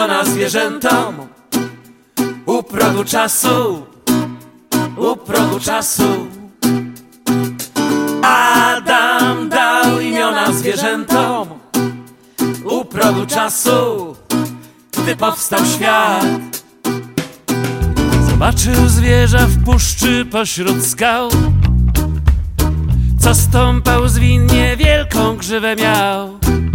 imiona zwierzętom. U progu czasu, u progu czasu. Adam dał imiona zwierzętom. U progu czasu, gdy powstał świat. Zobaczył zwierza w puszczy pośród skał, co stąpał zwinnie, wielką grzywę miał.